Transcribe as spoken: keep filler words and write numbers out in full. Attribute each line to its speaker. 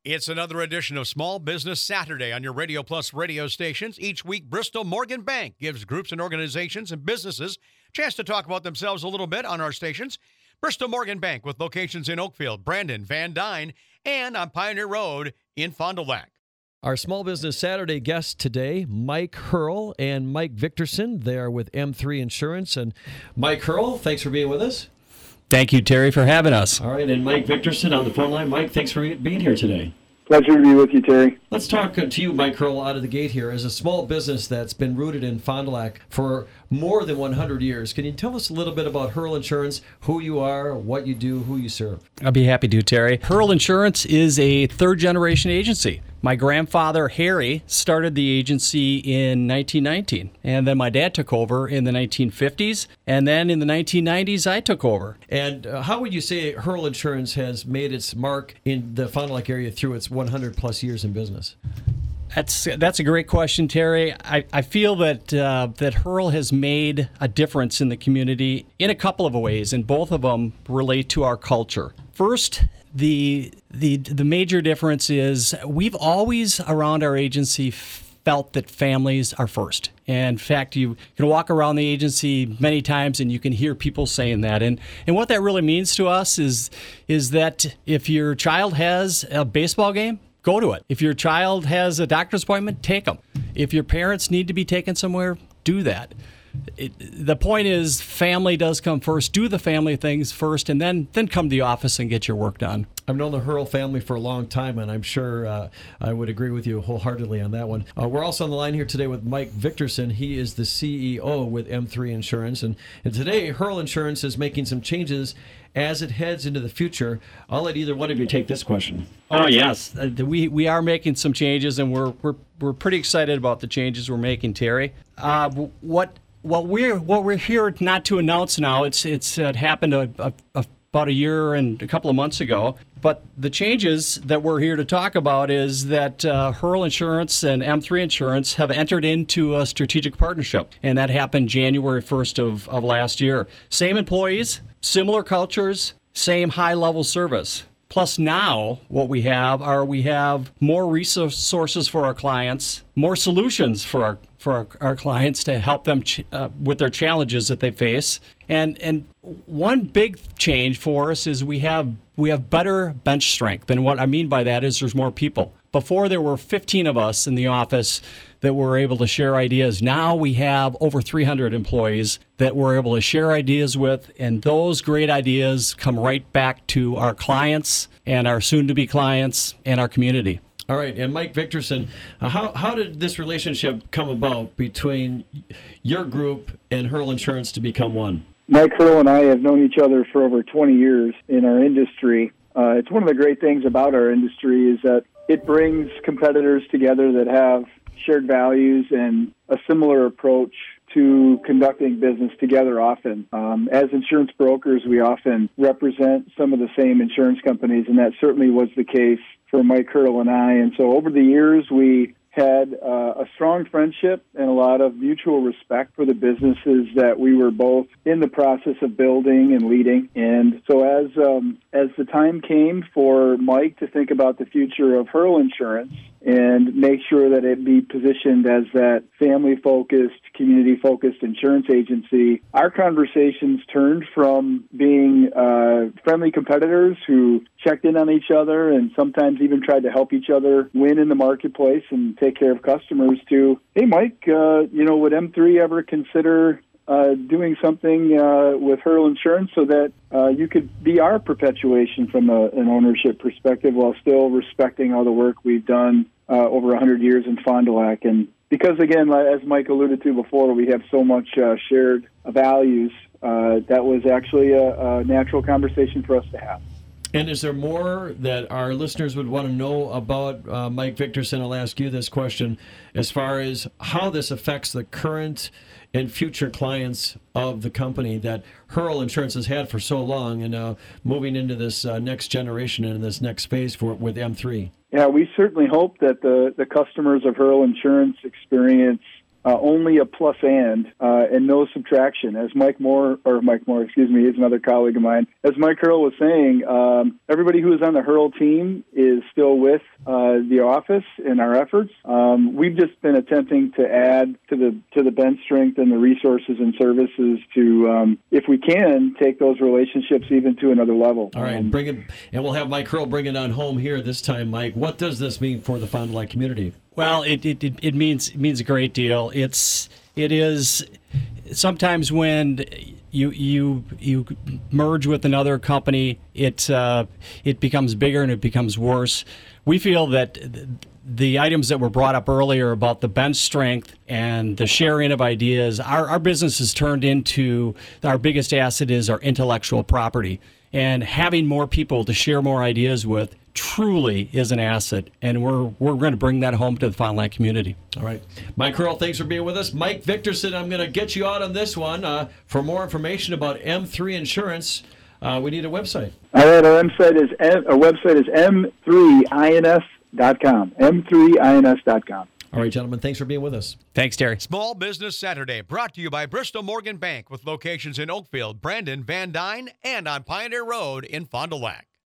Speaker 1: It's another edition of Small Business Saturday on your Radio Plus radio stations. Each week, Bristol Morgan Bank gives groups and organizations and businesses a chance to talk about themselves a little bit on our stations. Bristol Morgan Bank with locations in Oakfield, Brandon, Van Dyne, and on Pioneer Road in Fond du Lac.
Speaker 2: Our Small Business Saturday guests today, Mike Hurl and Mike Victorson. They are with M three Insurance. And Mike Hurl, thanks for being with us.
Speaker 3: Thank you, Terry, for having us.
Speaker 2: All right, and Mike Victorson on the phone line. Mike, thanks for being here today.
Speaker 4: Pleasure to be with you, Terry.
Speaker 2: Let's talk to you, Mike Hurl, out of the gate here. As a small business that's been rooted in Fond du Lac for more than one hundred years, can you tell us a little bit about Hurl Insurance, who you are, what you do, who you serve?
Speaker 3: I'll be happy to, Terry. Hurl Insurance is a third-generation agency. My grandfather, Harry, started the agency in nineteen nineteen, and then my dad took over in the nineteen fifties, and then in the nineteen nineties, I took over.
Speaker 2: And uh, how would you say Hurl Insurance has made its mark in the Fond du Lac area through its one hundred plus years in business?
Speaker 3: That's that's a great question, Terry. I, I feel that uh, that Hurl has made a difference in the community in a couple of ways, and both of them relate to our culture. First, the the the major difference is we've always around our agency felt that families are first. And in fact, you can walk around the agency many times and you can hear people saying that. And and what that really means to us is is that if your child has a baseball game, go to it. If your child has a doctor's appointment, take them. If your parents need to be taken somewhere, do that. It, the point is, family does come first. Do the family things first, and then then come to the office and get your work done.
Speaker 2: I've known the Hurl family for a long time, and I'm sure uh, I would agree with you wholeheartedly on that one. Uh, we're also on the line here today with Mike Victorson. He is the C E O with M three Insurance, and, and today Hurl Insurance is making some changes as it heads into the future. I'll let either one of you take this question.
Speaker 3: Oh yes, uh, we we are making some changes, and we're we're we're pretty excited about the changes we're making, Terry. Uh, what what we're what we're here not to announce now. It's it's uh, it happened a, a, a, about a year and a couple of months ago. But the changes that we're here to talk about is that uh, Hurl Insurance and M three Insurance have entered into a strategic partnership, and that happened January first of, of last year. Same employees, similar cultures, same high-level service. Plus now what we have are we have more resources for our clients, more solutions for our for our, our clients to help them ch- uh, with their challenges that they face. And and one big change for us is we have we have better bench strength. And what I mean by that is there's more people. Before there were fifteen of us in the office that were able to share ideas. Now we have over three hundred employees that we're able to share ideas with, and those great ideas come right back to our clients and our soon-to-be clients and our community.
Speaker 2: All right, and Mike Victorson, uh, how how did this relationship come about between your group and Hurl Insurance to become one?
Speaker 4: Mike Hurl and I have known each other for over twenty years in our industry. Uh, it's one of the great things about our industry is that it brings competitors together that have shared values and a similar approach to conducting business together often. Um, as insurance brokers, we often represent some of the same insurance companies, and that certainly was the case for Mike Hurl and I. And so over the years, we had uh, a strong friendship and a lot of mutual respect for the businesses that we were both in the process of building and leading. And so as um, as the time came for Mike to think about the future of Hurl Insurance and make sure that it be positioned as that family-focused, community-focused insurance agency, our conversations turned from being uh, friendly competitors who checked in on each other and sometimes even tried to help each other win in the marketplace and take care of customers to, hey, Mike, uh, you know, would M three ever consider uh, doing something uh, with Hurl Insurance so that uh, you could be our perpetuation from a, an ownership perspective while still respecting all the work we've done uh, over one hundred years in Fond du Lac. And because, again, as Mike alluded to before, we have so much uh, shared values, uh, that was actually a, a natural conversation for us to have.
Speaker 2: And is there more that our listeners would want to know about uh, Mike Victorson? I'll ask you this question as far as how this affects the current and future clients of the company that Hurl Insurance has had for so long, and uh, moving into this uh, next generation and this next phase for with M three.
Speaker 4: Yeah, we certainly hope that the, the customers of Hurl Insurance experience uh, only a plus and uh, and no subtraction. As Mike Moore, or Mike Moore, excuse me, is another colleague of mine. As Mike Hurl was saying, um, everybody who is on the Hurl team is still with uh, the office in our efforts. Um, we've just been attempting to add to the to the bench strength and the resources and services to, um, if we can, take those relationships even to another level.
Speaker 2: All right,
Speaker 4: um,
Speaker 2: bring it, and we'll have Mike Hurl bring it on home here this time, Mike. What does this mean for the Fond du Lac community?
Speaker 3: Well, it, it, it, it means it means a great deal. It's it is sometimes when you you you merge with another company, it uh, it becomes bigger and it becomes worse. We feel that the items that were brought up earlier about the bench strength and the sharing of ideas, our our business has turned into, our biggest asset is our intellectual property, and having more people to share more ideas with truly is an asset, and we're we're going to bring that home to the Fond du Lac community.
Speaker 2: All right. Mike Hurl, thanks for being with us. Mike Victorson, I'm going to get you out on this one. Uh, for more information about M three Insurance, uh, we need a website.
Speaker 4: All right, our website is our website is m three ins dot com. m three ins dot com.
Speaker 2: All right, gentlemen, thanks for being with us.
Speaker 3: Thanks, Terry.
Speaker 1: Small Business Saturday, brought to you by Bristol Morgan Bank, with locations in Oakfield, Brandon, Van Dyne, and on Pioneer Road in Fond du Lac.